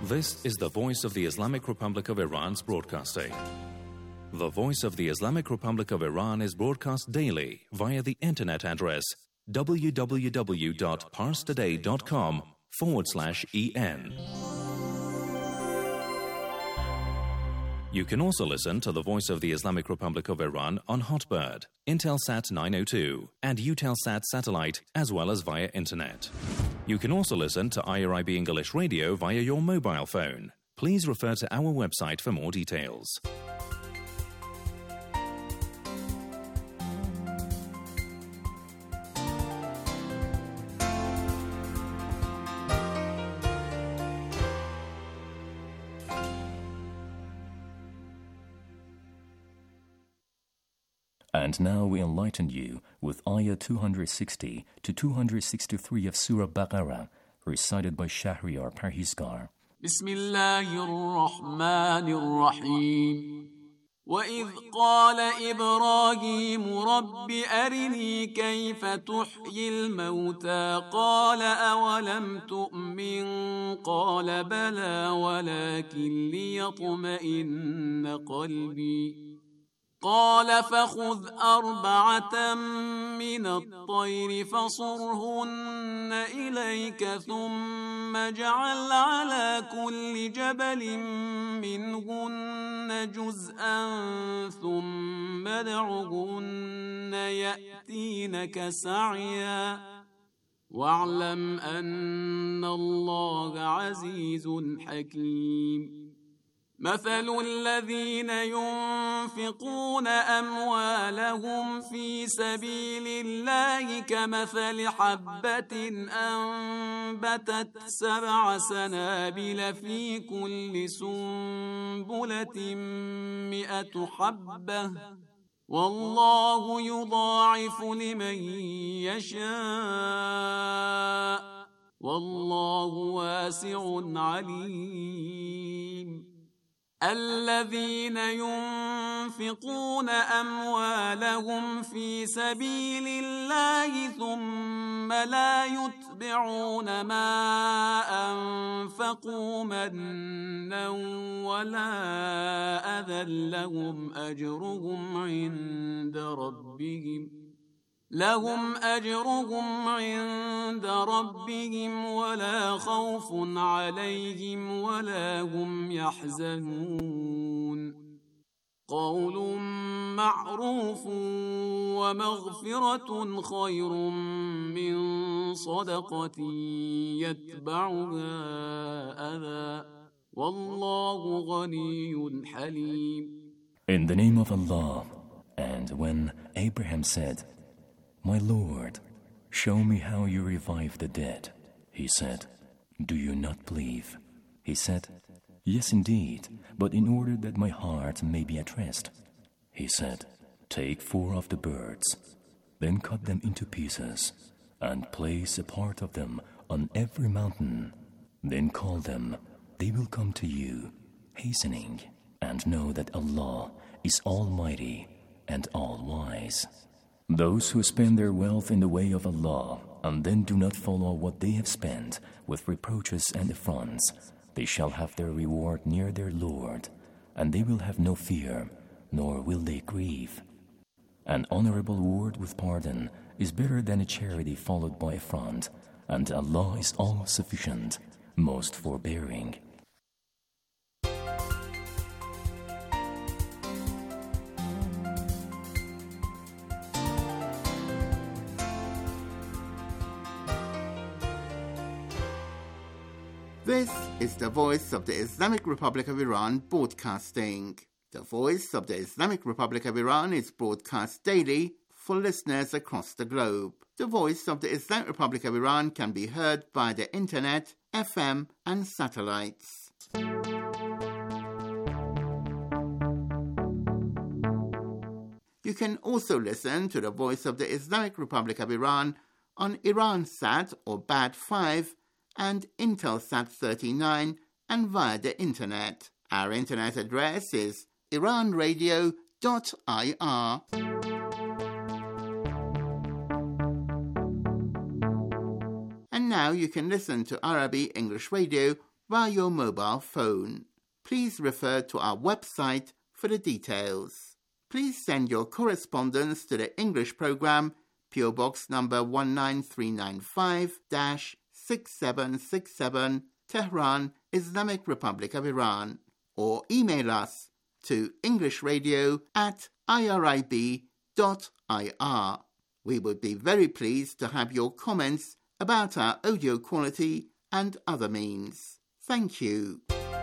This is the Voice of the Islamic Republic of Iran's broadcasting. The Voice of the Islamic Republic of Iran is broadcast daily via the internet address www.parstoday.com/en. You can also listen to the Voice of the Islamic Republic of Iran on Hotbird, Intelsat 902, and Eutelsat satellite, as well as via internet. You can also listen to IRIB English Radio via your mobile phone. Please refer to our website for more details. And now we enlighten you with Ayah 260 to 263 of Surah Baqarah, recited by Shahriar Parhizgar. Bismillahir-Rahmanir-Rahim. وَإِذْ قَالَ إِبْرَاهِيمُ رَبِّ أَرِنِي كَيْفَ تُحْيِي الْمَوْتَى قَالَ أَوَلَمْ تُؤْمِنْ قَالَ بَلَى وَلَكِنْ لِيَطْمَئِنَّ قَلْبِي قال فخذ 4 من الطير فصرهن إليك ثم اجعل على كل جبل منهن جزءا ثم ادعهن يأتينك سعيا واعلم أن الله عزيز حكيم مثل الذين ينفقون أموالهم في سبيل الله كمثل حبة أنبتت 7 سنابل في كل سنبلة 100 حبة والله يضاعف لمن يشاء والله واسع عليم الذين ينفقون أموالهم في سبيل الله ثم لا يتبعون ما أنفقوا منا ولا أذى لهم أجرهم عند ربهم ولا خوف عليهم ولا هم يحزنون قول معروف ومغفرة خير من صدقة يتبعها أذى والله غني حليم. In the name of Allah, and when Abraham said, My Lord, show me how you revive the dead. He said, Do you not believe? He said, Yes, indeed, but in order that my heart may be at rest. He said, Take 4 of the birds, then cut them into pieces, and place a part of them on every mountain. Then call them, they will come to you, hastening, and know that Allah is Almighty and All-Wise. Those who spend their wealth in the way of Allah and then do not follow what they have spent with reproaches and affronts, they shall have their reward near their Lord, and they will have no fear, nor will they grieve. An honorable word with pardon is better than a charity followed by affront, and Allah is all-sufficient, most forbearing. This is the Voice of the Islamic Republic of Iran broadcasting. The Voice of the Islamic Republic of Iran is broadcast daily for listeners across the globe. The Voice of the Islamic Republic of Iran can be heard via the internet, FM and satellites. You can also listen to the Voice of the Islamic Republic of Iran on Iransat or BAD5 and Intelsat 39 and via the internet. Our internet address is iranradio.ir. And now you can listen to IRIB English Radio via your mobile phone. Please refer to our website for the details. Please send your correspondence to the English program, PO Box number 19395-6767, Tehran, Islamic Republic of Iran, or email us to englishradio@irib.ir. We would be very pleased to have your comments about our audio quality and other means. Thank you.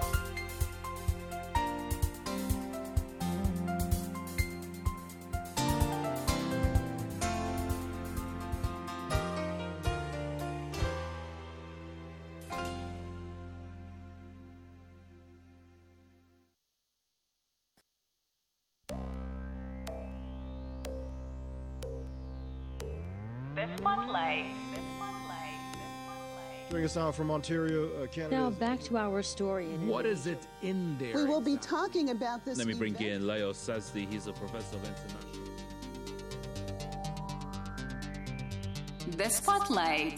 Joining us now from Ontario, Canada. Now back to our story. What is it in there? We will be talking about this. Let me bring in Leo Sazdi. He's a professor of international. The Spotlight.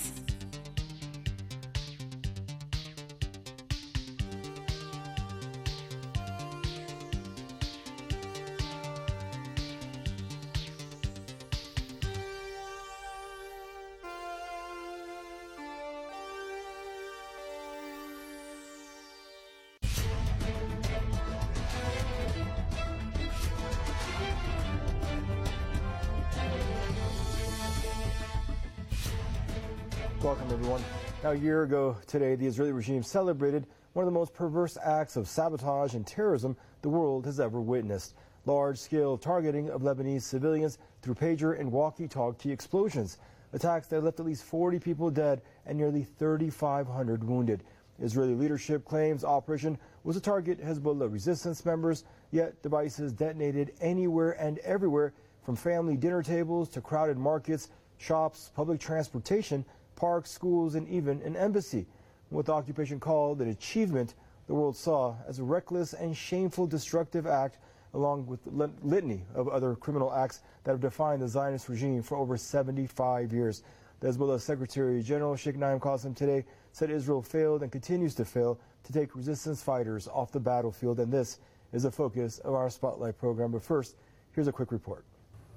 Welcome, everyone. Now, a year ago today, the Israeli regime celebrated one of the most perverse acts of sabotage and terrorism the world has ever witnessed. Large-scale targeting of Lebanese civilians through pager and walkie-talkie explosions. Attacks that left at least 40 people dead and nearly 3,500 wounded. Israeli leadership claims operation was to target Hezbollah resistance members, yet devices detonated anywhere and everywhere, from family dinner tables to crowded markets, shops, public transportation, parks, schools, and even an embassy. What the occupation called an achievement, the world saw as a reckless and shameful destructive act, along with the litany of other criminal acts that have defined the Zionist regime for over 75 years. The Hezbollah Secretary General Sheikh Naim Qassem today said Israel failed and continues to fail to take resistance fighters off the battlefield, and this is the focus of our Spotlight program. But first, here's a quick report.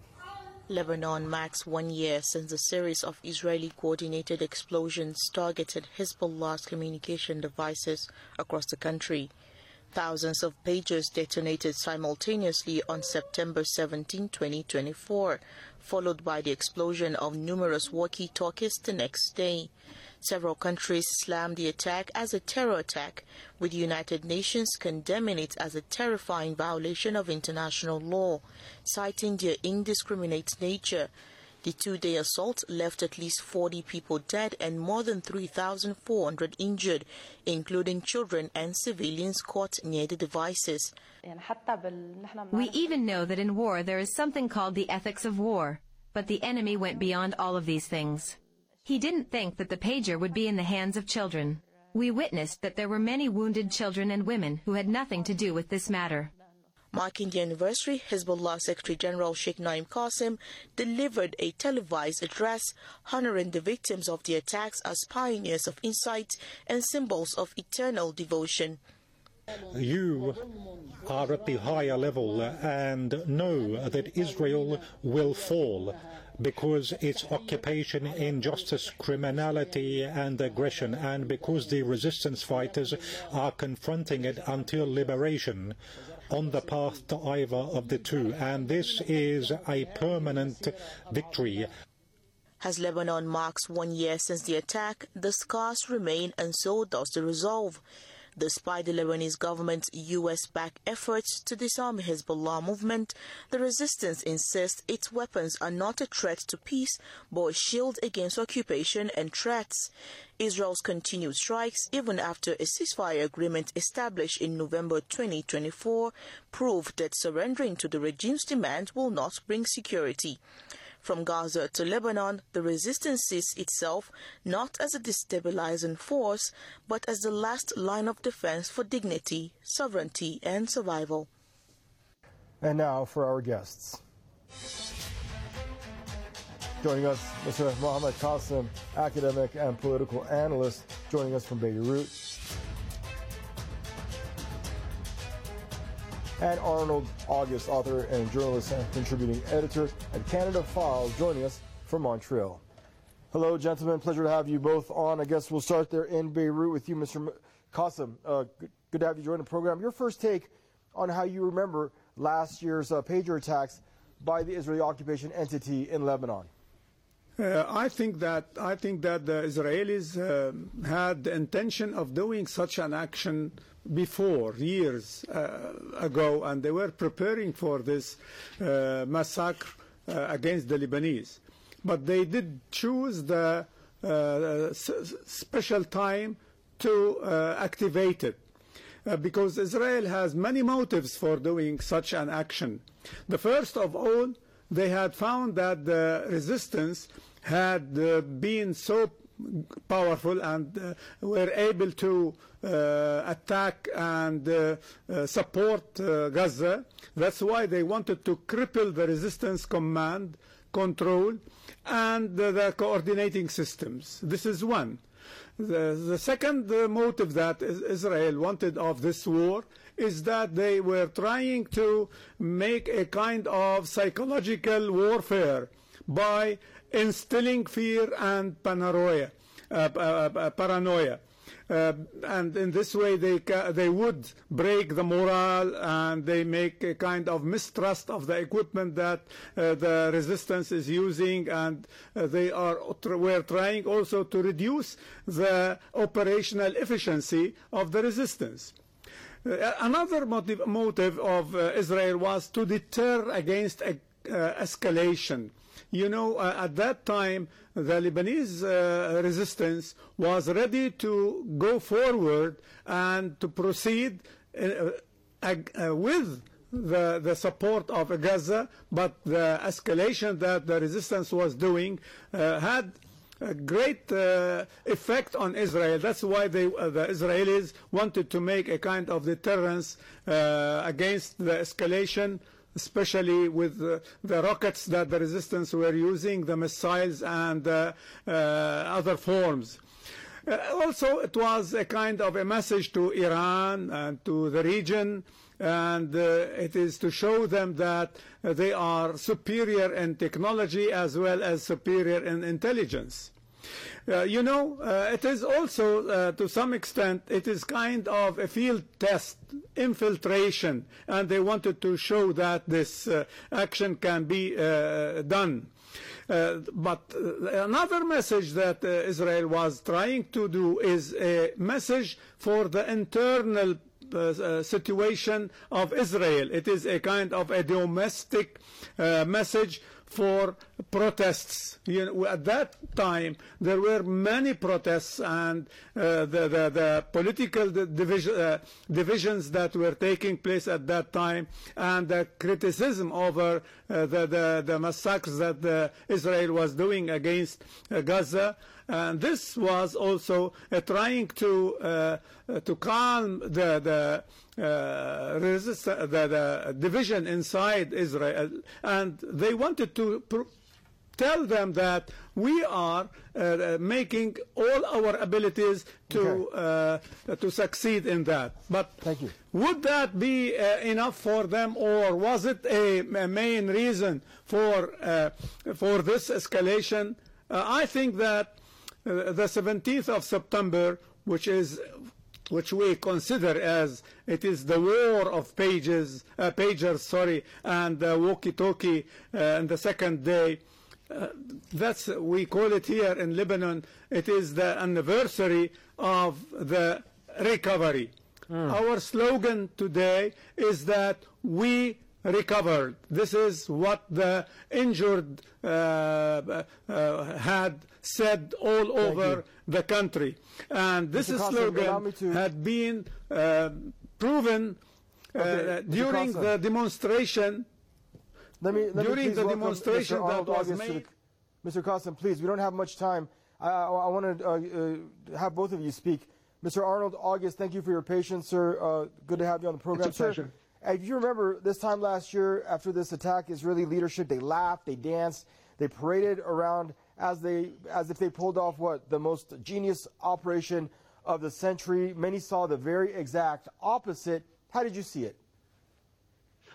Lebanon marks 1 year since a series of Israeli coordinated explosions targeted Hezbollah's communication devices across the country. Thousands of pagers detonated simultaneously on September 17, 2024, followed by the explosion of numerous walkie-talkies the next day. Several countries slammed the attack as a terror attack, with the United Nations condemning it as a terrifying violation of international law, citing their indiscriminate nature. The two-day assault left at least 40 people dead and more than 3,400 injured, including children and civilians caught near the devices. We even know that in war there is something called the ethics of war, but the enemy went beyond all of these things. He didn't think that the pager would be in the hands of children. We witnessed that there were many wounded children and women who had nothing to do with this matter. Marking the anniversary, Hezbollah Secretary General Sheikh Naim Qassem delivered a televised address honoring the victims of the attacks as pioneers of insight and symbols of eternal devotion. You are at the higher level and know that Israel will fall because its occupation, injustice, criminality and aggression, and because the resistance fighters are confronting it until liberation on the path to either of the two. And this is a permanent victory. As Lebanon marks 1 year since the attack, the scars remain, and so does the resolve. Despite the Lebanese government's U.S.-backed efforts to disarm Hezbollah movement, the resistance insists its weapons are not a threat to peace, but a shield against occupation and threats. Israel's continued strikes, even after a ceasefire agreement established in November 2024, proved that surrendering to the regime's demand will not bring security. From Gaza to Lebanon, the resistance sees itself not as a destabilizing force, but as the last line of defense for dignity, sovereignty, and survival. And now for our guests. Joining us, Mr. Mohammed Qassem, academic and political analyst, joining us from Beirut. and Arnold August, author and journalist and contributing editor at Canada Files, joining us from Montreal. Hello, gentlemen. Pleasure to have you both on. I guess we'll start there in Beirut with you, Mr. Qasim. Good to have you join the program. Your first take on how you remember last year's pager attacks by the Israeli occupation entity in Lebanon. I think that the Israelis had the intention of doing such an action before, years ago, and they were preparing for this massacre against the Lebanese. But they did choose the special time to activate it. Because Israel has many motives for doing such an action. The first of all, they had found that the resistance had been so powerful and were able to attack and support Gaza. That's why they wanted to cripple the resistance command, control, and the coordinating systems. This is one. The second motive that Israel wanted of this war is that they were trying to make a kind of psychological warfare by instilling fear and paranoia. And in this way they would break the morale, and they make a kind of mistrust of the equipment that the resistance is using, and they were trying also to reduce the operational efficiency of the resistance. Another motive of Israel was to deter against escalation. You know, at that time, the Lebanese resistance was ready to go forward and to proceed with the support of Gaza, but the escalation that the resistance was doing had a great effect on Israel. That's why the Israelis wanted to make a kind of deterrence against the escalation, especially with the rockets that the resistance were using, the missiles and other forms. Also, it was a kind of a message to Iran and to the region, and it is to show them that they are superior in technology as well as superior in intelligence. It is also, to some extent, it is kind of a field test, infiltration, and they wanted to show that this action can be done. But another message that Israel was trying to do is a message for the internal situation of Israel. It is a kind of a domestic message for protests. At that time, there were many protests, and the political divisions that were taking place at that time, and the criticism over the massacres that Israel was doing against Gaza. And this was also trying to calm the division inside Israel, and they wanted to tell them that we are making all our abilities to succeed in that. But thank you. Would that be enough for them, or was it a main reason for this escalation? I think that the 17th of September, which we consider as it is the war of pagers, and walkie-talkie, and the second day. We call it here in Lebanon. It is the anniversary of the recovery. Our slogan today is that we recovered. This is what the injured had said all over the country. And this slogan had been proven during the demonstration. During the demonstration that was made. Mr. Qasim, please, we don't have much time. I want to have both of you speak. Mr. Arnold August, thank you for your patience, sir. Good to have you on the program, it's a pleasure. If you remember, this time last year, after this attack, Israeli leadership, they laughed, they danced, they paraded around as if they pulled off the most genius operation of the century. Many saw the very exact opposite. How did you see it?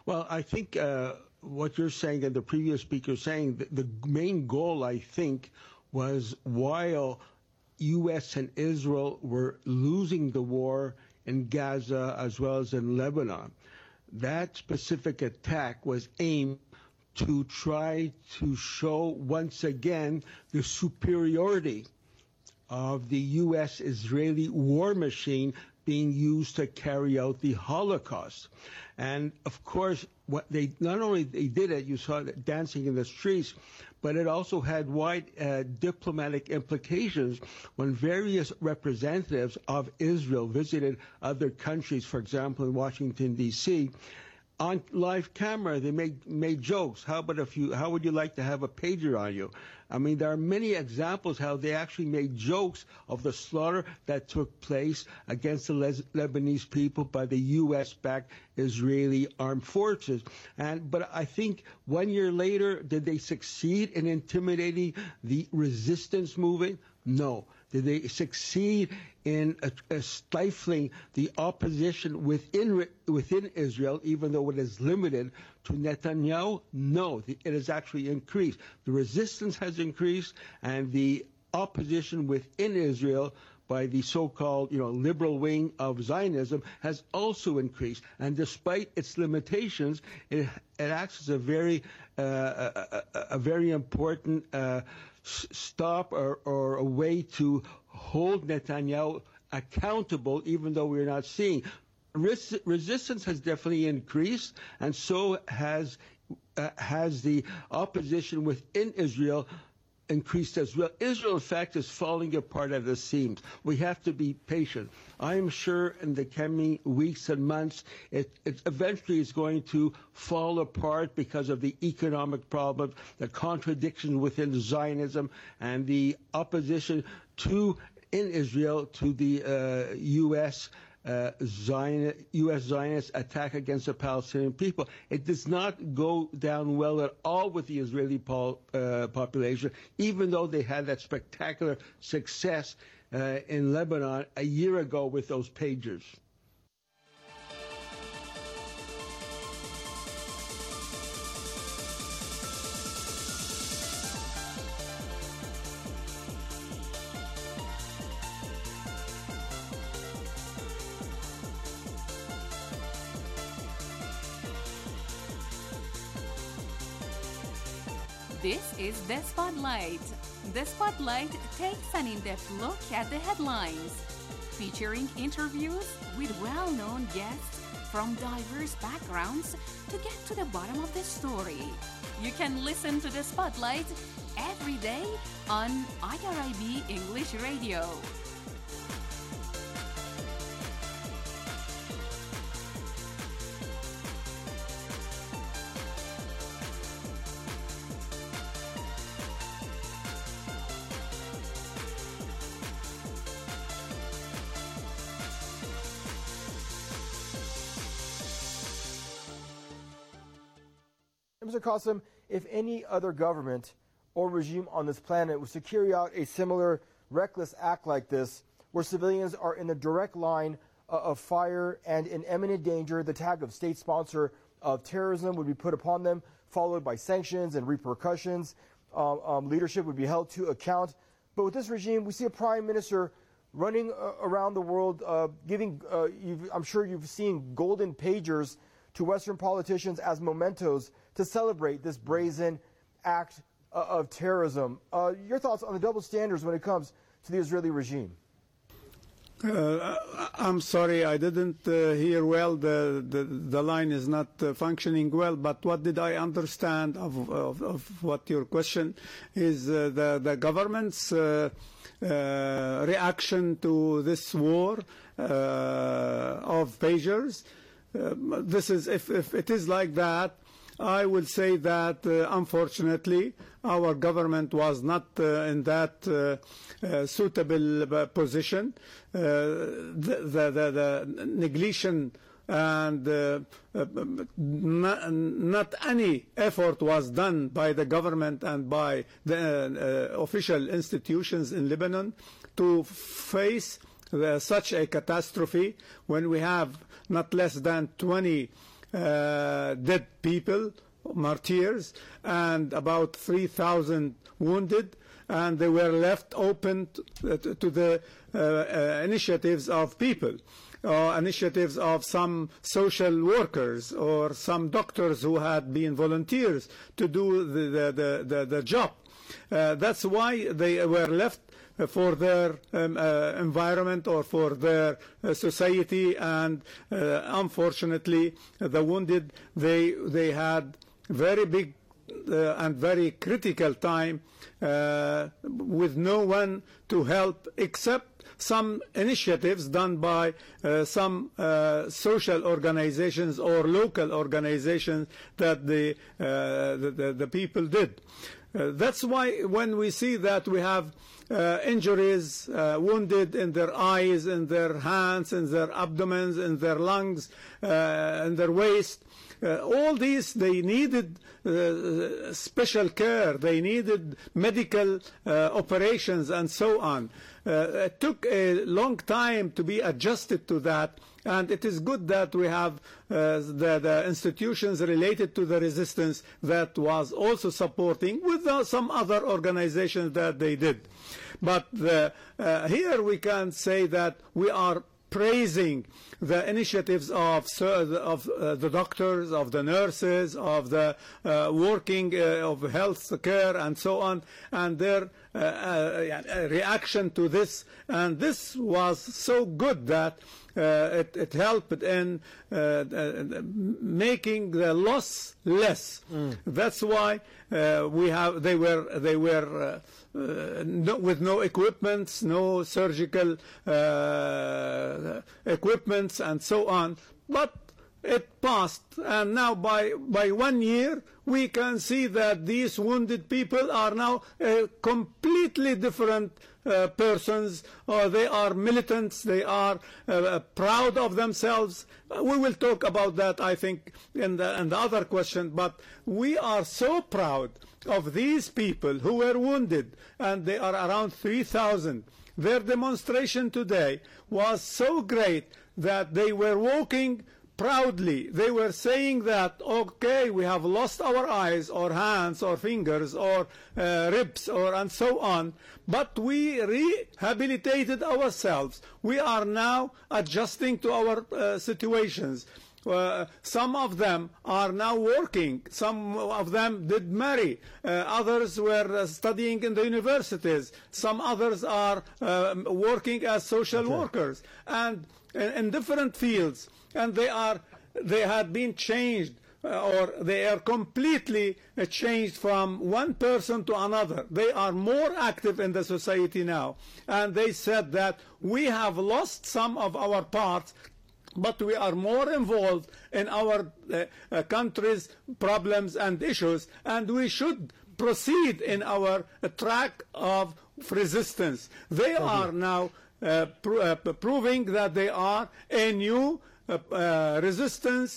Well, I think what you're saying and the previous speaker saying, the main goal, I think, was while U.S. and Israel were losing the war in Gaza as well as in Lebanon, that specific attack was aimed to try to show once again the superiority of the U.S.-Israeli war machine being used to carry out the Holocaust. And of course, what they not only they did it, you saw it dancing in the streets, but it also had wide diplomatic implications when various representatives of Israel visited other countries, for example, in Washington, D.C., on live camera, they made jokes. How would you like to have a pager on you? I mean, there are many examples how they actually made jokes of the slaughter that took place against the Lebanese people by the U.S.-backed Israeli armed forces. But I think 1 year later, did they succeed in intimidating the resistance movement? No. Did they succeed in stifling the opposition within Israel, even though it is limited to Netanyahu? No, it has actually increased. The resistance has increased, and the opposition within Israel by the so-called, liberal wing of Zionism has also increased. And despite its limitations, it acts as a very important stop or a way to hold Netanyahu accountable, even though we're not seeing. Resistance has definitely increased, and so has the opposition within Israel increased as well. Israel, in fact, is falling apart at the seams. We have to be patient. I am sure in the coming weeks and months, it eventually is going to fall apart because of the economic problems, the contradictions within Zionism, and the opposition in Israel to the U.S. Zionist attack against the Palestinian people. It does not go down well at all with the Israeli population, even though they had that spectacular success in Lebanon a year ago with those pagers. This is The Spotlight. The Spotlight takes an in-depth look at the headlines, featuring interviews with well-known guests from diverse backgrounds to get to the bottom of the story. You can listen to The Spotlight every day on IRIB English Radio. Mr. Qasim, if any other government or regime on this planet was to carry out a similar reckless act like this, where civilians are in the direct line of fire and in imminent danger, the tag of state sponsor of terrorism would be put upon them, followed by sanctions and repercussions. Leadership would be held to account. But with this regime, we see a prime minister running around the world, I'm sure you've seen golden pagers to Western politicians as mementos to celebrate this brazen act of terrorism. Your thoughts on the double standards when it comes to the Israeli regime? I'm sorry, I didn't hear well. The line is not functioning well. But what did I understand of what your question is? The government's reaction to this war of pagers. This is if it is like that, I would say that unfortunately our government was not in that suitable position. The neglection and not any effort was done by the government and by the official institutions in Lebanon to face such a catastrophe when we have not less than 20 dead people, martyrs, and about 3,000 wounded, and they were left open to the initiatives of people, initiatives of some social workers or some doctors who had been volunteers to do the job. That's why they were left for their environment or for their society, and unfortunately the wounded, they had very big and very critical time with no one to help except some initiatives done by some social organizations or local organizations that the people did. That's why when we see that we have injuries, wounded in their eyes, in their hands, in their abdomens, in their lungs, in their waist, all these, they needed special care, they needed medical operations and so on. It took a long time to be adjusted to that, and it is good that we have the institutions related to the resistance that was also supporting with some other organizations that they did. But here we can say that we are praising the initiatives of the doctors, of the nurses, of the working of health care and so on, and their reaction to this. And this was so good that it helped in making the loss less. That's why they were with no equipments, no surgical equipments and so on, but it passed, and now by 1 year we can see that these wounded people are now completely different persons, or they are militants, they are proud of themselves. We will talk about that, I think, in the other question, but we are so proud of these people who were wounded, and they are around 3,000. Their demonstration today was so great that they were walking proudly. They were saying that, okay, we have lost our eyes or hands or fingers or ribs and so on, but we rehabilitated ourselves. We are now adjusting to our situations. Some of them are now working. Some of them did marry. Others were studying in the universities. Some others are working as social workers and in different fields. And they had been changed, or they are completely changed from one person to another. They are more active in the society now. And they said that we have lost some of our parts, but we are more involved in our country's problems and issues, and we should proceed in our track of resistance. They are now proving that they are a new resistance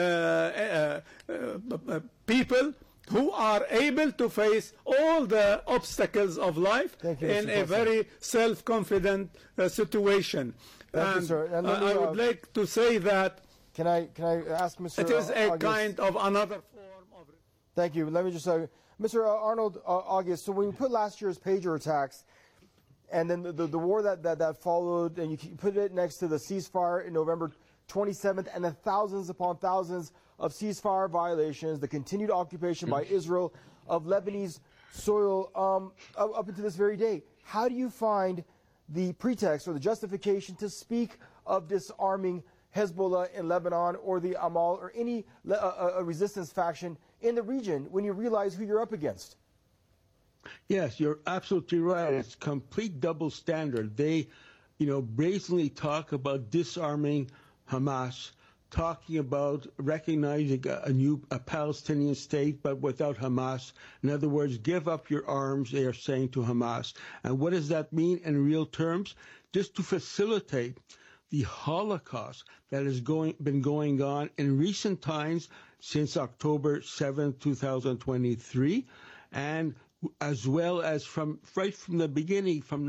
people who are able to face all the obstacles of life in a very self-confident situation. Thank you, sir. And I would like to say that can I ask Mr. It is a August, kind of another form of... Thank you. Let me just say, Mr. Arnold August, so when you put last year's pager attacks and then the war that followed, and you put it next to the ceasefire in November 27th, and the thousands upon thousands of ceasefire violations, the continued occupation by Israel of Lebanese soil up until this very day, how do you find the pretext or the justification to speak of disarming Hezbollah in Lebanon or the Amal or any resistance faction in the region when you realize who you're up against? Yes, you're absolutely right. It's complete double standard. They, brazenly talk about disarming Hamas, talking about recognizing a Palestinian state, but without Hamas. In other words, give up your arms, they are saying to Hamas. And what does that mean in real terms? Just to facilitate the Holocaust that has been going on in recent times since October 7, 2023, and as well as right from the beginning, from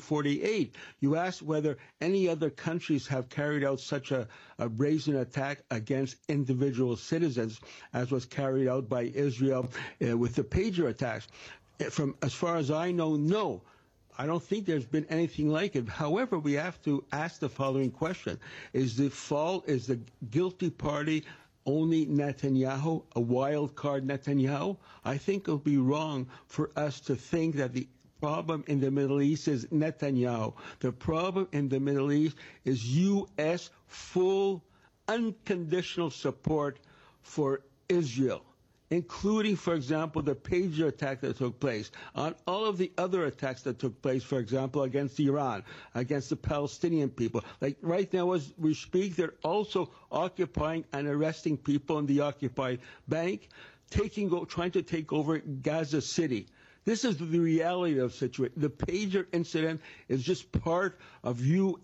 1948. You asked whether any other countries have carried out such a brazen attack against individual citizens as was carried out by Israel with the pager attacks. From as far as I know, no. I don't think there's been anything like it. However, we have to ask the following question. Is the guilty party only Netanyahu, a wild card Netanyahu? I think it would be wrong for us to think that the problem in the Middle East is Netanyahu. The problem in the Middle East is U.S. full, unconditional support for Israel, including, for example, the pager attack that took place, on all of the other attacks that took place, for example, against Iran, against the Palestinian people. Like right now as we speak, they're also occupying and arresting people in the occupied bank, trying to take over Gaza City. This is the reality of the situation. The pager incident is just part of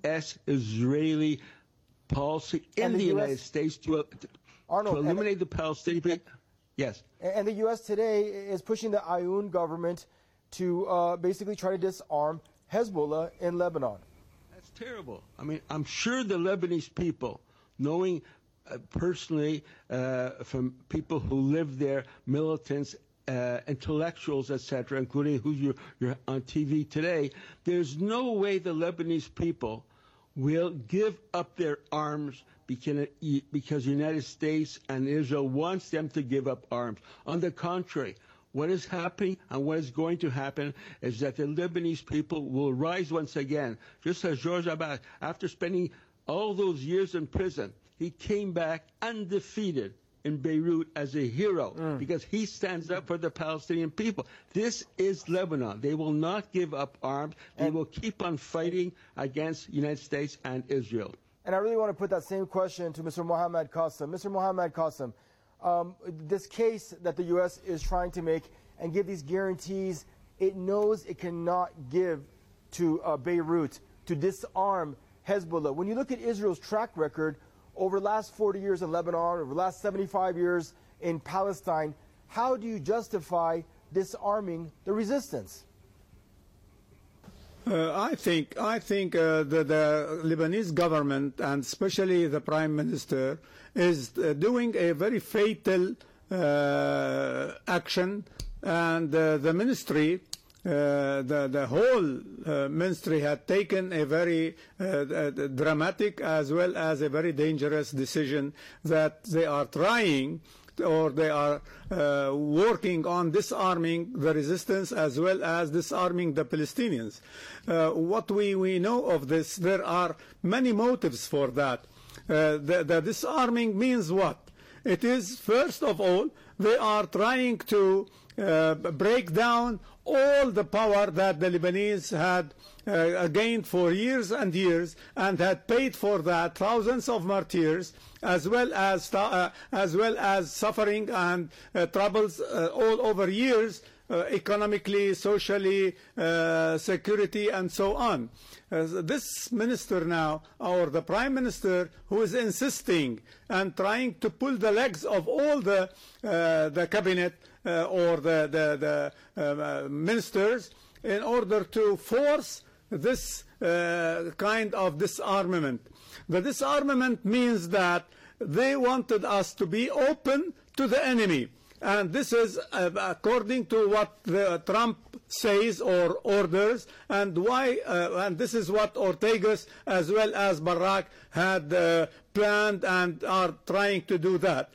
U.S.-Israeli policy in the United States to eliminate the Palestinian people. Yes. And the U.S. today is pushing the Aoun government to basically try to disarm Hezbollah in Lebanon. That's terrible. I mean, I'm sure the Lebanese people, knowing personally from people who live there, militants, intellectuals, etc., including who you're on TV today, there's no way the Lebanese people will give up their arms because the United States and Israel wants them to give up arms. On the contrary, what is happening and what is going to happen is that the Lebanese people will rise once again. Just as George Abbas, after spending all those years in prison, he came back undefeated in Beirut as a hero because he stands up for the Palestinian people. This is Lebanon. They will not give up arms. They will keep on fighting against the United States and Israel. And I really want to put that same question to Mr. Mohammad Qasim. Mr. Mohammad Qasim, this case that the U.S. is trying to make and give these guarantees, it knows it cannot give to Beirut to disarm Hezbollah. When you look at Israel's track record over the last 40 years in Lebanon, over the last 75 years in Palestine, how do you justify disarming the resistance? I think the Lebanese government, and especially the Prime Minister, is doing a very fatal action, and the ministry, the whole ministry had taken a very dramatic as well as a very dangerous decision that they are trying or they are working on disarming the resistance as well as disarming the Palestinians. What we know of this, there are many motives for that. The disarming means what? It is, first of all, they are trying to break down all the power that the Lebanese had gained for years and years and had paid for that thousands of martyrs as well as suffering and troubles all over years, economically, socially, security, and so on. This minister now, or the Prime Minister, who is insisting and trying to pull the legs of all the cabinet or the ministers in order to force this kind of disarmament. The disarmament means that they wanted us to be open to the enemy. And this is according to what Trump says or orders, and and this is what Ortegas as well as Barak had planned and are trying to do that.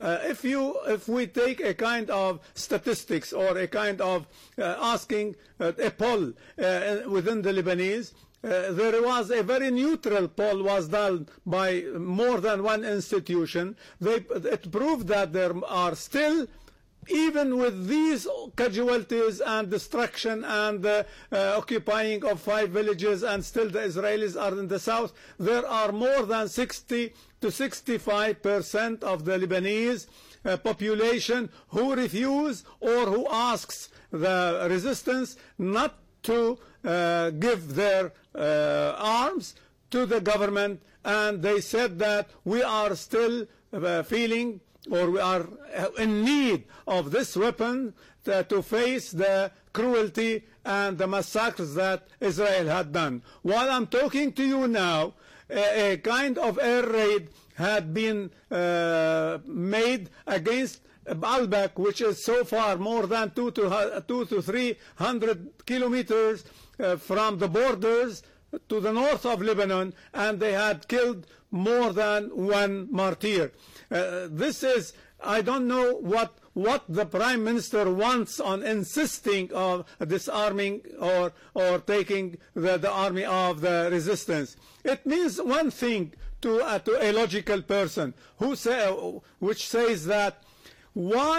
If we take a kind of statistics or a kind of asking a poll within the Lebanese, there was a very neutral poll was done by more than one institution. It proved that there are still, even with these casualties and destruction and occupying of 5 villages, and still the Israelis are in the south, there are more than 60 to 65% of the Lebanese population who refuse or who asks the resistance not to give their arms to the government, and they said that we are still feeling or we are in need of this weapon to face the cruelty and the massacres that Israel had done. While I'm talking to you now, a kind of air raid had been made against Baalbek, which is so far more than 200 to 300 kilometers from the borders to the north of Lebanon, and they had killed more than one martyr. This is, I don't know what the Prime Minister wants on insisting of disarming or taking the army of the resistance. It means one thing to a logical person which says that why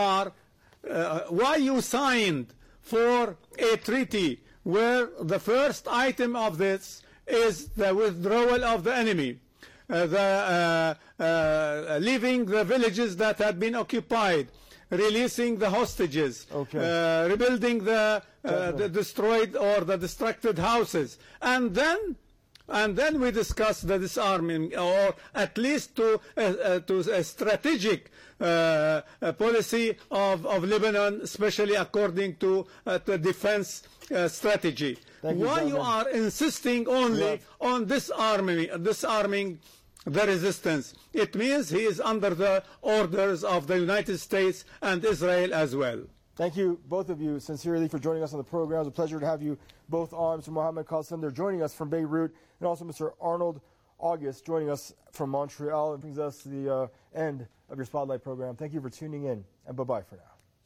you signed for a treaty where the first item of this is the withdrawal of the enemy, leaving the villages that had been occupied, releasing the hostages, rebuilding the destroyed or the destructed houses, and then we discuss the disarming, or at least to a strategic policy of Lebanon, especially according to the defense strategy. Why you are insisting only on disarming the resistance? It means he is under the orders of the United States and Israel as well. Thank you, both of you, sincerely for joining us on the program. It was a pleasure to have you both on. Mr. Mohammed Qasim, they're joining us from Beirut, and also Mr. Arnold August joining us from Montreal. It brings us to the end of your Spotlight program. Thank you for tuning in, and bye-bye for now.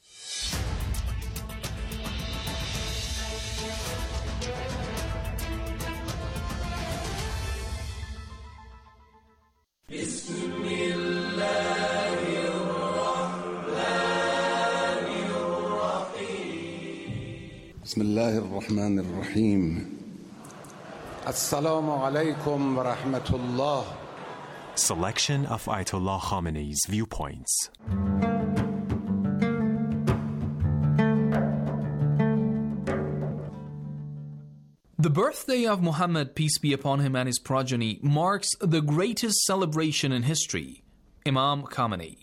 بسم الله الرحمن الرحيم السلام عليكم ورحمة الله. Selection of Ayatollah Khamenei's viewpoints. The birthday of Muhammad, peace be upon him, and his progeny marks the greatest celebration in history. Imam Khamenei.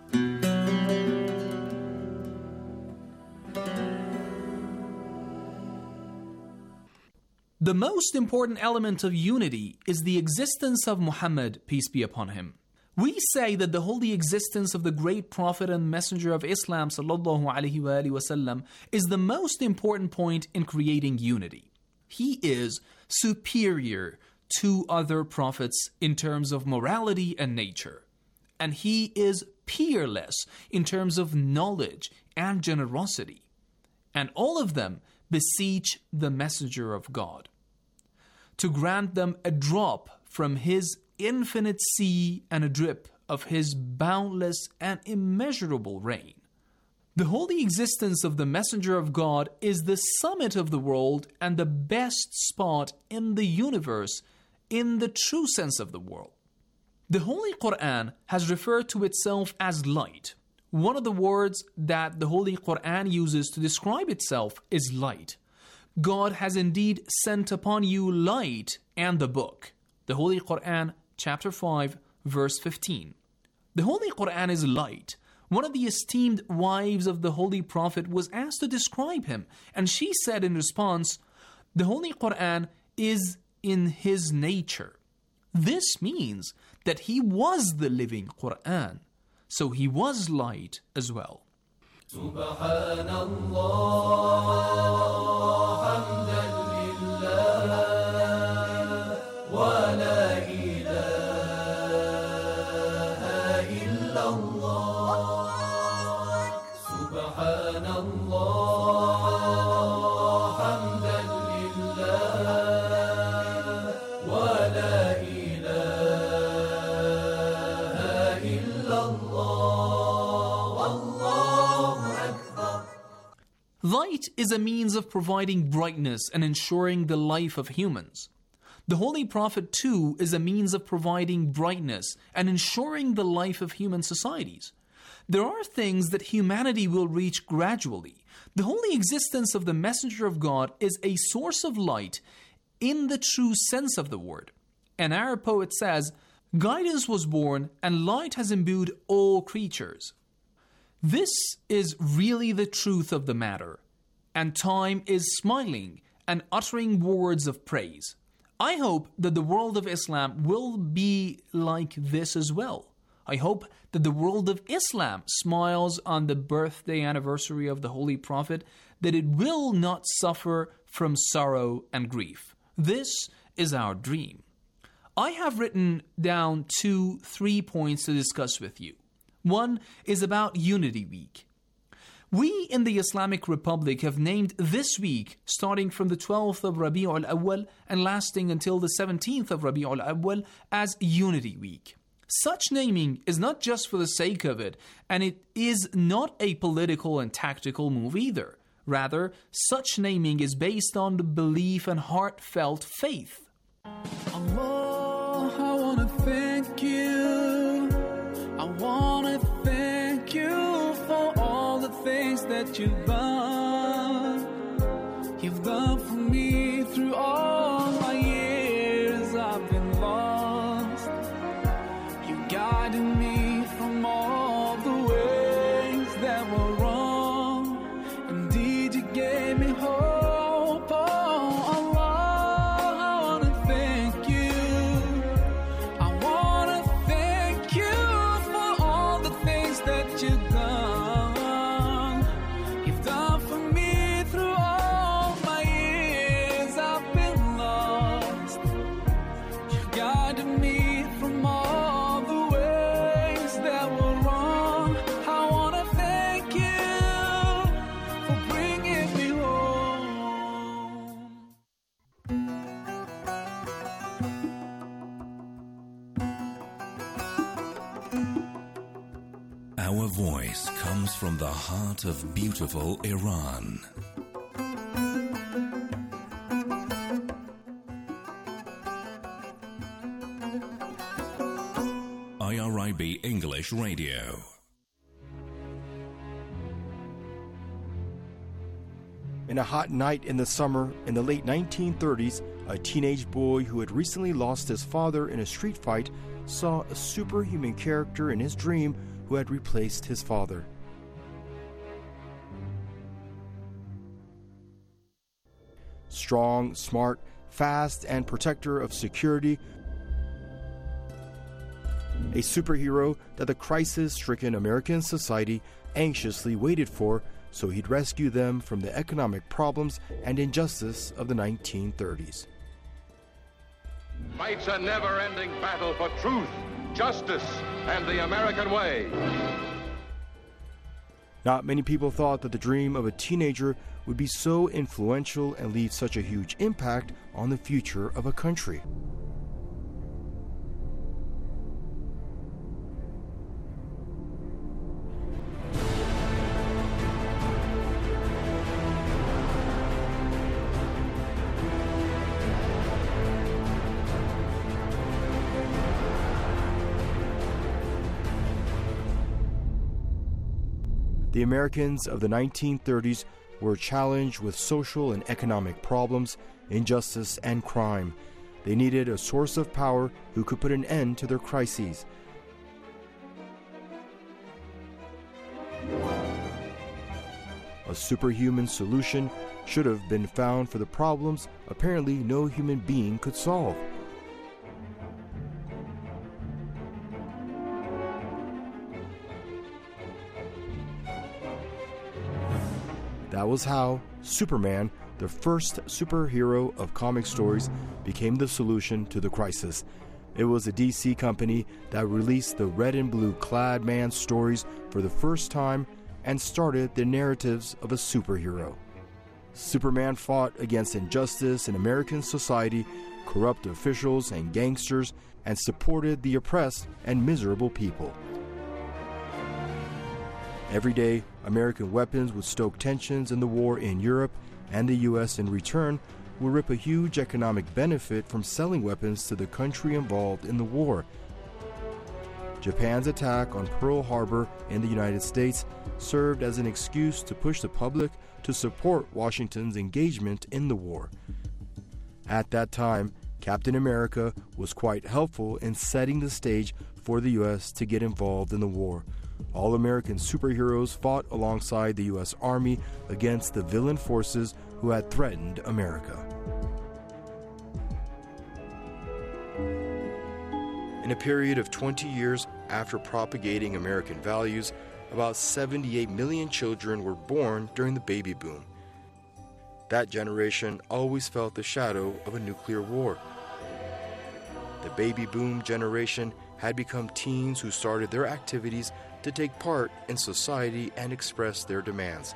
The most important element of unity is the existence of Muhammad, peace be upon him. We say that the holy existence of the great prophet and messenger of Islam sallallahu alaihi wasallam is the most important point in creating unity. He is superior to other prophets in terms of morality and nature, and he is peerless in terms of knowledge and generosity, and all of them beseech the messenger of God to grant them a drop from his infinite sea and a drip of his boundless and immeasurable rain. The holy existence of the messenger of God is the summit of the world and the best spot in the universe in the true sense of the word. The Holy Quran has referred to itself as light. One of the words that the Holy Quran uses to describe itself is light. God has indeed sent upon you light and the book. The Holy Quran, chapter 5, verse 15. The Holy Quran is light. One of the esteemed wives of the Holy Prophet was asked to describe him, and she said in response, the Holy Quran is in his nature. This means that he was the living Quran, so he was light as well. Subhanallah, hamdan lillah, wa la ilaha illallah. Subhanallah, hamdan lillah, wa la ilaha illallah. Light is a means of providing brightness and ensuring the life of humans. The Holy Prophet too is a means of providing brightness and ensuring the life of human societies. There are things that humanity will reach gradually. The holy existence of the Messenger of God is a source of light in the true sense of the word. An Arab poet says, Guidance was born, and light has imbued all creatures. This is really the truth of the matter, and time is smiling and uttering words of praise. I hope that the world of Islam will be like this as well. I hope that the world of Islam smiles on the birthday anniversary of the Holy Prophet, that it will not suffer from sorrow and grief. This is our dream. I have written down 3 points to discuss with you. One is about Unity Week. We in the Islamic Republic have named this week, starting from the 12th of Rabi'ul Awwal and lasting until the 17th of Rabi'ul Awwal, as Unity Week. Such naming is not just for the sake of it, and it is not a political and tactical move either. Rather, such naming is based on the belief and heartfelt faith. Allah, I want to thank you. I want to thank you for all the things that you've done. You've done for me through all my years I've been lost. You guided me from all the ways that were wrong. Indeed, you gave me hope. Our voice comes from the heart of beautiful Iran. IRIB English Radio. In a hot night in the summer in the late 1930s, a teenage boy who had recently lost his father in a street fight saw a superhuman character in his dream who had replaced his father. Strong, smart, fast, and protector of security, a superhero that the crisis-stricken American society anxiously waited for so he'd rescue them from the economic problems and injustice of the 1930s. Fights a never-ending battle for truth, justice, and the American way. Not many people thought that the dream of a teenager would be so influential and leave such a huge impact on the future of a country. The Americans of the 1930s were challenged with social and economic problems, injustice, and crime. They needed a source of power who could put an end to their crises. A superhuman solution should have been found for the problems apparently no human being could solve. That was how Superman, the first superhero of comic stories, became the solution to the crisis. It was a DC company that released the red and blue clad man stories for the first time and started the narratives of a superhero. Superman fought against injustice in American society, corrupt officials and gangsters, and supported the oppressed and miserable people. Every day, American weapons would stoke tensions in the war in Europe, and the U.S. in return would reap a huge economic benefit from selling weapons to the country involved in the war. Japan's attack on Pearl Harbor in the United States served as an excuse to push the public to support Washington's engagement in the war. At that time, Captain America was quite helpful in setting the stage for the U.S. to get involved in the war. All American superheroes fought alongside the U.S. Army against the villain forces who had threatened America. In a period of 20 years after propagating American values, about 78 million children were born during the baby boom. That generation always felt the shadow of a nuclear war. The baby boom generation had become teens who started their activities to take part in society and express their demands.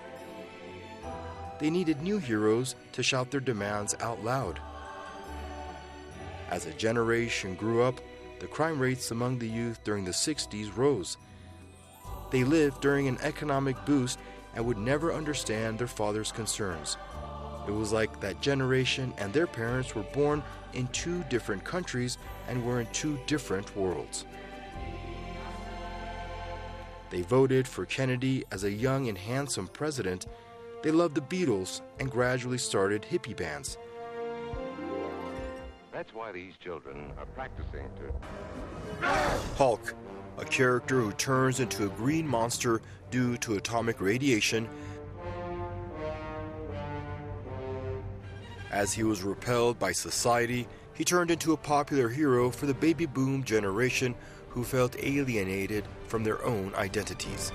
They needed new heroes to shout their demands out loud. As a generation grew up, the crime rates among the youth during the 60s rose. They lived during an economic boost and would never understand their father's concerns. It was like that generation and their parents were born in two different countries and were in two different worlds. They voted for Kennedy as a young and handsome president. They loved the Beatles and gradually started hippie bands. That's why these children are practicing to... Hulk, a character who turns into a green monster due to atomic radiation. As he was repelled by society, he turned into a popular hero for the baby boom generation who felt alienated from their own identities.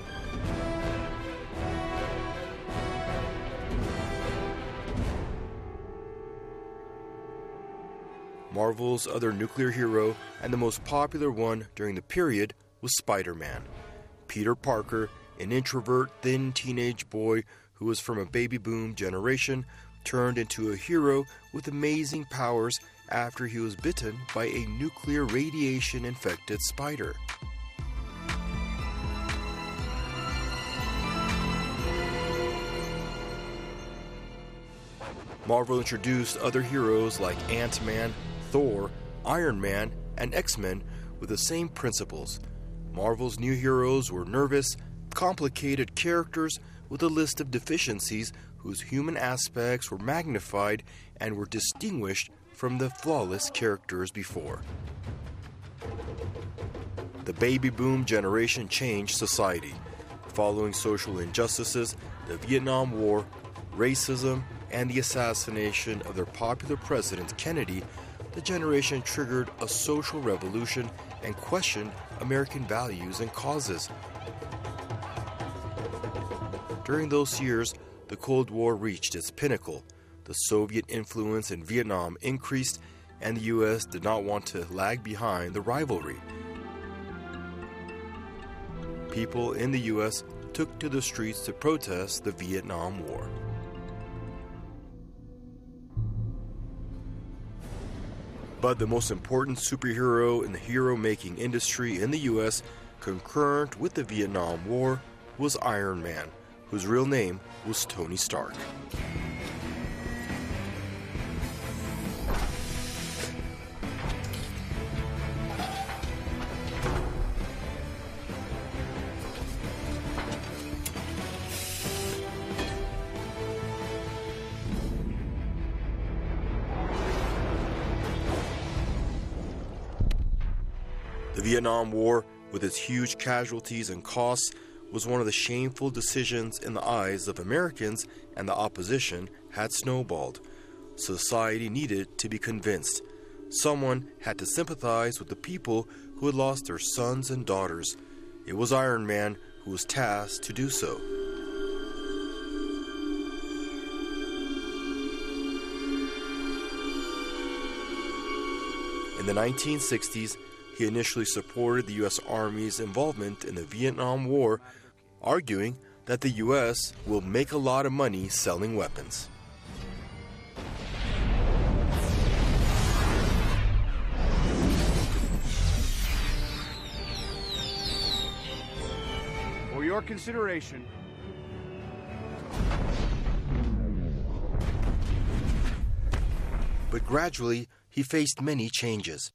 Marvel's other nuclear hero, and the most popular one during the period, was Spider-Man. Peter Parker, an introvert, thin teenage boy who was from a baby boom generation, turned into a hero with amazing powers after he was bitten by a nuclear radiation-infected spider. Marvel introduced other heroes like Ant-Man, Thor, Iron Man, and X-Men with the same principles. Marvel's new heroes were nervous, complicated characters with a list of deficiencies whose human aspects were magnified and were distinguished from the flawless characters before. The baby boom generation changed society. Following social injustices, the Vietnam War, racism, and the assassination of their popular president Kennedy, the generation triggered a social revolution and questioned American values and causes. During those years, the Cold War reached its pinnacle. The Soviet influence in Vietnam increased, and the U.S. did not want to lag behind the rivalry. People in the U.S. took to the streets to protest the Vietnam War. But the most important superhero in the hero-making industry in the U.S., concurrent with the Vietnam War, was Iron Man, whose real name was Tony Stark. The Vietnam War, with its huge casualties and costs, was one of the shameful decisions in the eyes of Americans, and the opposition had snowballed. Society needed to be convinced. Someone had to sympathize with the people who had lost their sons and daughters. It was Iron Man who was tasked to do so. In the 1960s, he initially supported the U.S. Army's involvement in the Vietnam War, arguing that the U.S. will make a lot of money selling weapons. For your consideration, but gradually he faced many changes.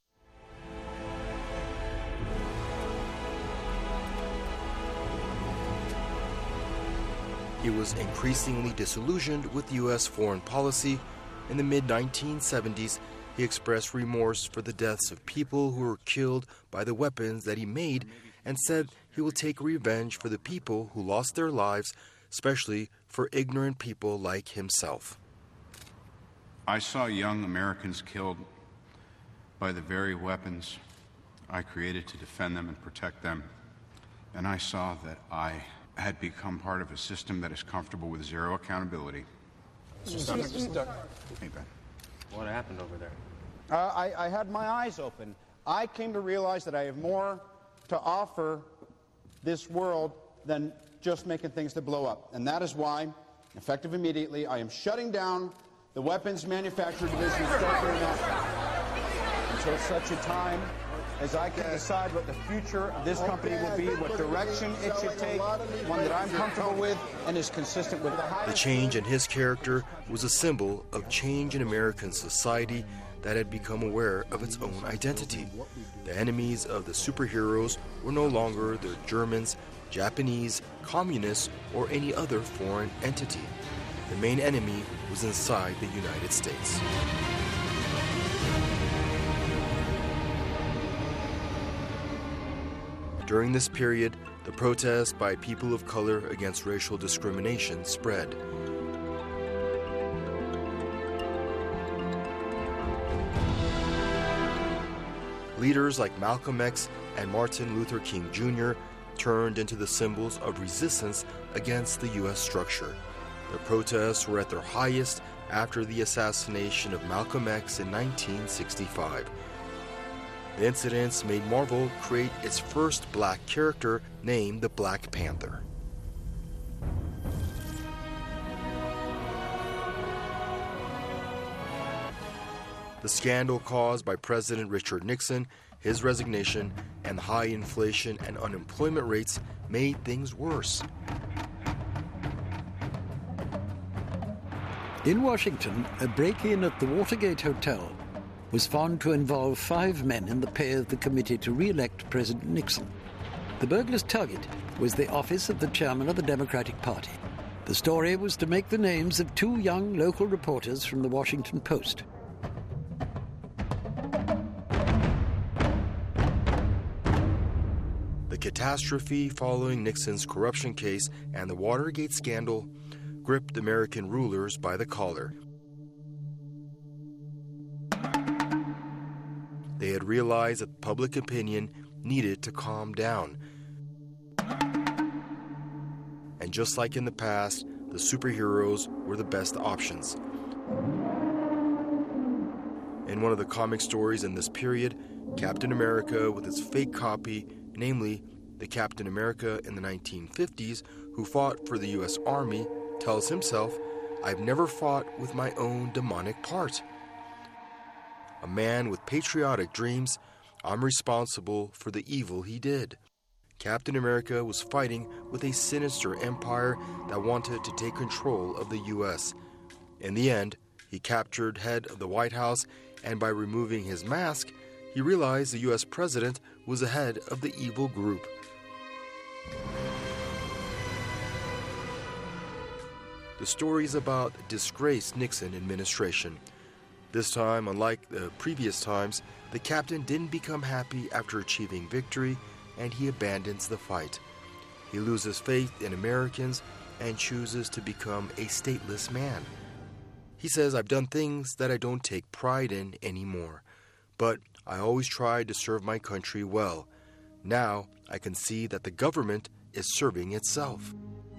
He was increasingly disillusioned with U.S. foreign policy. In the mid-1970s, he expressed remorse for the deaths of people who were killed by the weapons that he made and said he will take revenge for the people who lost their lives, especially for ignorant people like himself. I saw young Americans killed by the very weapons I created to defend them and protect them. And I saw that I had become part of a system that is comfortable with zero accountability. Hey, Ben. What happened over there? I had my eyes open. I came to realize that I have more to offer this world than just making things to blow up. And that is why, effective immediately, I am shutting down the weapons manufacturer division of Stoker until such a time as I can decide what the future of this company will be, what direction it should take, one that I'm comfortable with and is consistent with. The change in his character was a symbol of change in American society that had become aware of its own identity. The enemies of the superheroes were no longer the Germans, Japanese, communists, or any other foreign entity. The main enemy was inside the United States. During this period, the protests by people of color against racial discrimination spread. Leaders like Malcolm X and Martin Luther King Jr. turned into the symbols of resistance against the U.S. structure. The protests were at their highest after the assassination of Malcolm X in 1965. The incidents made Marvel create its first black character named the Black Panther. The scandal caused by President Richard Nixon, his resignation, and high inflation and unemployment rates made things worse. In Washington, a break-in at the Watergate Hotel was found to involve 5 men in the pay of the committee to re-elect President Nixon. The burglars' target was the office of the chairman of the Democratic Party. The story was to make the names of 2 young local reporters from the Washington Post. The catastrophe following Nixon's corruption case and the Watergate scandal gripped American rulers by the collar. They had realized that public opinion needed to calm down. And just like in the past, the superheroes were the best options. In one of the comic stories in this period, Captain America with its fake copy, namely the Captain America in the 1950s who fought for the U.S. Army, tells himself, "I've never fought with my own demonic part. A man with patriotic dreams, I'm responsible for the evil he did." Captain America was fighting with a sinister empire that wanted to take control of the U.S. In the end, he captured head of the White House, and by removing his mask, he realized the U.S. president was the head of the evil group. The story is about the disgraced Nixon administration. This time, unlike the previous times, the captain didn't become happy after achieving victory, and he abandons the fight. He loses faith in Americans and chooses to become a stateless man. He says, "I've done things that I don't take pride in anymore, but I always tried to serve my country well. Now I can see that the government is serving itself."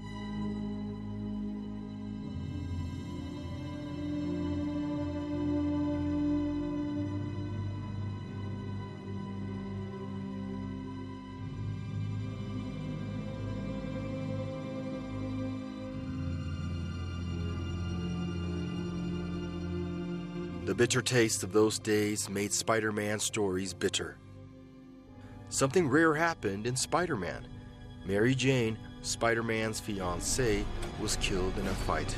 The bitter taste of those days made Spider-Man stories bitter. Something rare happened in Spider-Man. Mary Jane, Spider-Man's fiancée, was killed in a fight.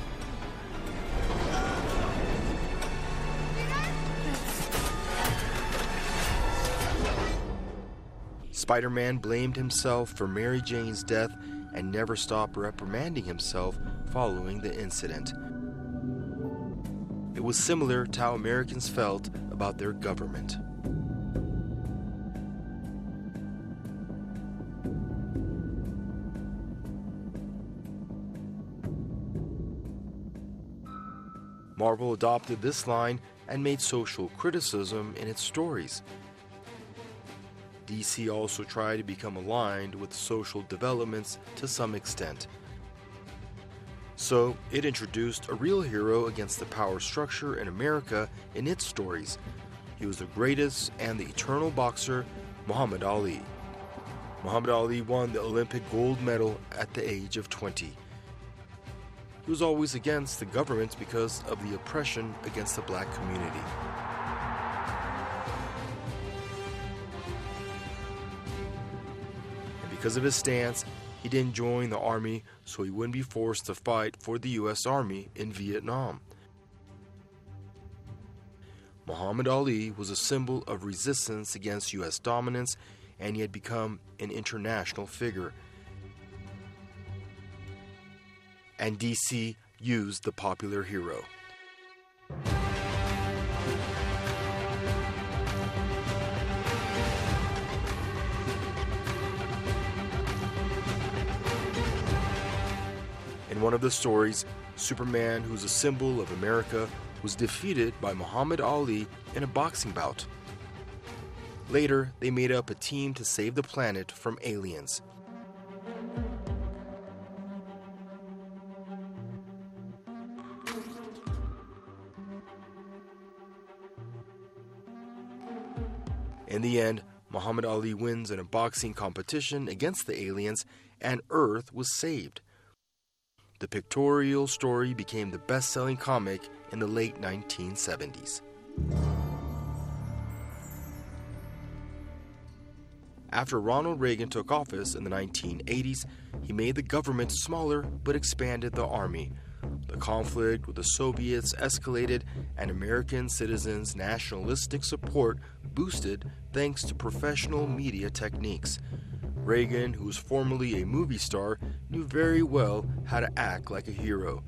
Spider-Man blamed himself for Mary Jane's death and never stopped reprimanding himself following the incident. It was similar to how Americans felt about their government. Marvel adopted this line and made social criticism in its stories. DC also tried to become aligned with social developments to some extent. So, it introduced a real hero against the power structure in America in its stories. He was the greatest and the eternal boxer, Muhammad Ali. Muhammad Ali won the Olympic gold medal at the age of 20. He was always against the government because of the oppression against the black community. And because of his stance, he didn't join the army so he wouldn't be forced to fight for the U.S. Army in Vietnam. Muhammad Ali was a symbol of resistance against U.S. dominance, and he had become an international figure. And DC used the popular hero. In one of the stories, Superman, who's a symbol of America, was defeated by Muhammad Ali in a boxing bout. Later, they made up a team to save the planet from aliens. In the end, Muhammad Ali wins in a boxing competition against the aliens, and Earth was saved. The pictorial story became the best-selling comic in the late 1970s. After Ronald Reagan took office in the 1980s, he made the government smaller but expanded the army. The conflict with the Soviets escalated, and American citizens' nationalistic support boosted thanks to professional media techniques. Reagan, who was formerly a movie star, knew very well how to act like a hero.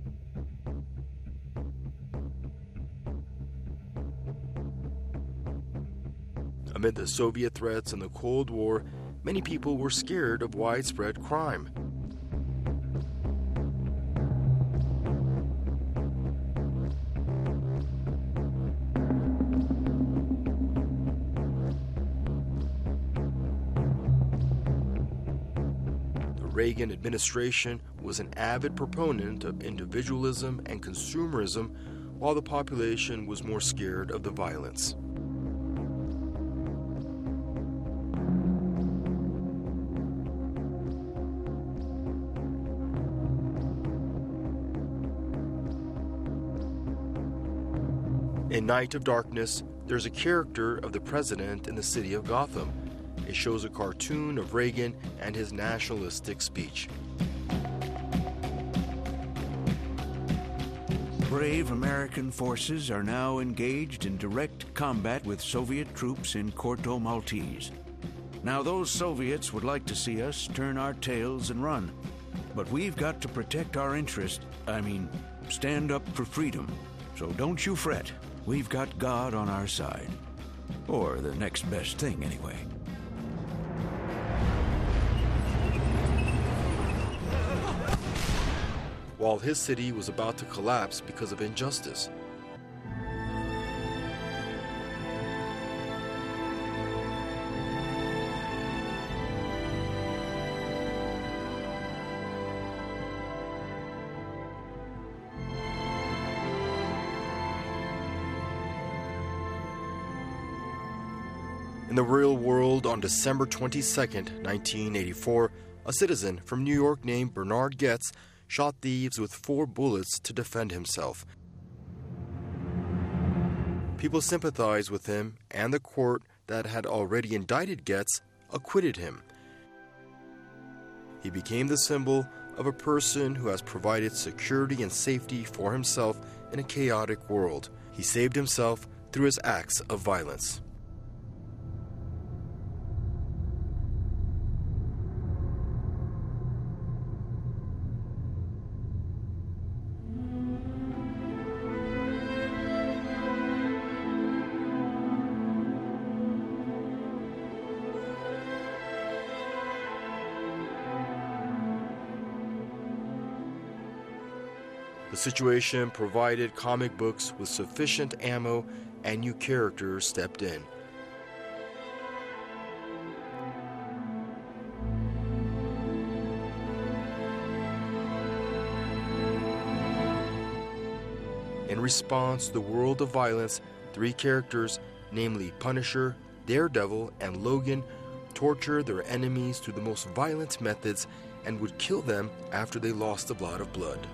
Amid the Soviet threats and the Cold War, many people were scared of widespread crime. The Reagan administration was an avid proponent of individualism and consumerism, while the population was more scared of the violence. In Night of Darkness, there's a character of the president in the city of Gotham. It shows a cartoon of Reagan and his nationalistic speech. Brave American forces are now engaged in direct combat with Soviet troops in Corto Maltese. Now those Soviets would like to see us turn our tails and run. But we've got to protect our stand up for freedom. So don't you fret. We've got God on our side. Or the next best thing, anyway. While his city was about to collapse because of injustice. In the real world, on December 22, 1984, a citizen from New York named Bernard Goetz shot thieves with 4 bullets to defend himself. People sympathized with him, and the court that had already indicted Goetz acquitted him. He became the symbol of a person who has provided security and safety for himself in a chaotic world. He saved himself through his acts of violence. The situation provided comic books with sufficient ammo, and new characters stepped in. In response to the world of violence, 3 characters, namely Punisher, Daredevil, and Logan, tortured their enemies through the most violent methods and would kill them after they lost a lot of blood.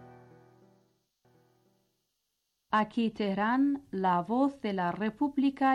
Aquí Teherán, la voz de la República